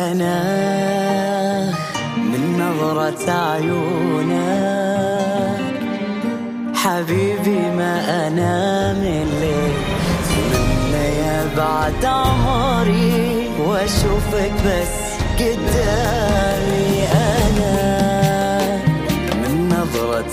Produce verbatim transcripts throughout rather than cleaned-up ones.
أنا من نظرة عيونك حبيبي ما أنا من ليل تمنى يا بعد عمري وأشوفك بس قدامي. أنا من نظرة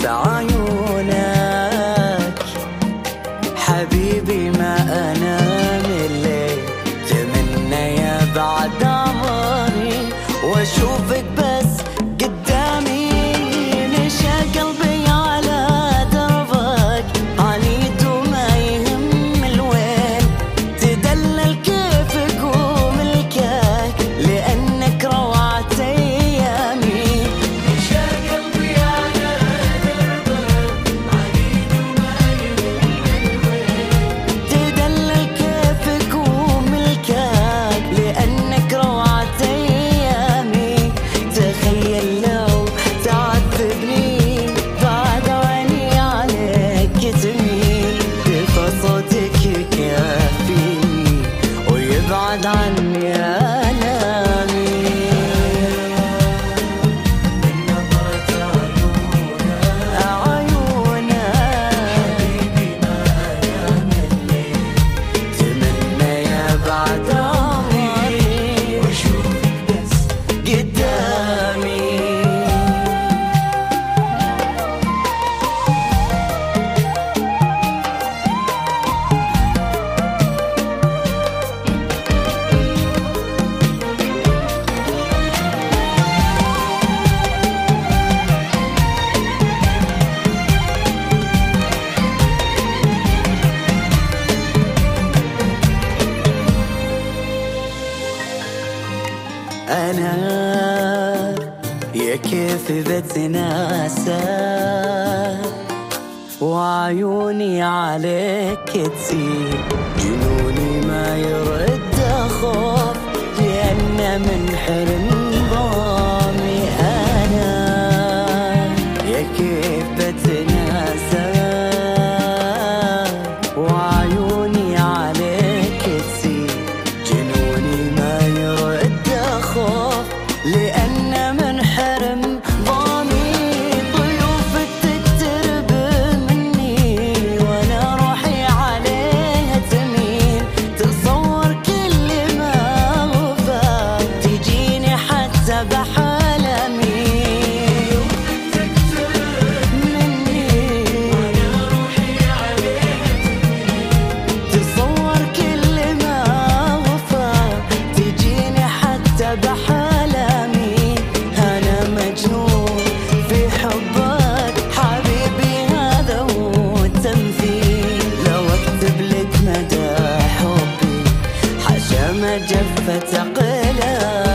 عيونك حبيبي ما أنا من ليل تمنى يا بعد عمري وأشوفك بس قدامي. نشا قلبي على دربك عنيد وما يهم الوين تدلل كيفك وملكك لأنك روعة أيامي. نشا قلبي على دربك عنيد وما يهم الوين تدلل كيفك وملكك لأنك روعة أيامي. تخيل لو تعذبني بعد عيني عليك تميل دفى صوتك يكفيني ويبعد عني ألامي. من نظرة عيونك حبيبي ما أنا من ليل تمنى يا بعد عمري وأشوفك بس قدامي. أنا يا كيف بتناسى وعيوني عليك تسيل جنوني ما يرد خوف لأن من حرم ضامي. أنا يا كيف بتناسى وعيوني عليك تسيل جنوني ما يرد خوف لأن من حرم ضامي. ضيوفك تقترب مني وأنا روحي عليها تميل تصور كل ما وفى تجيني حتى بحلمي. مني وأنا روحي عليها تميل تصور كل ما وفى تجيني حتى بحلمي. أنا مجنون في حبك حبيبي هذا هو التمثيل. لو أكتب لك مدى حبي حاشا ما جفت أقلام.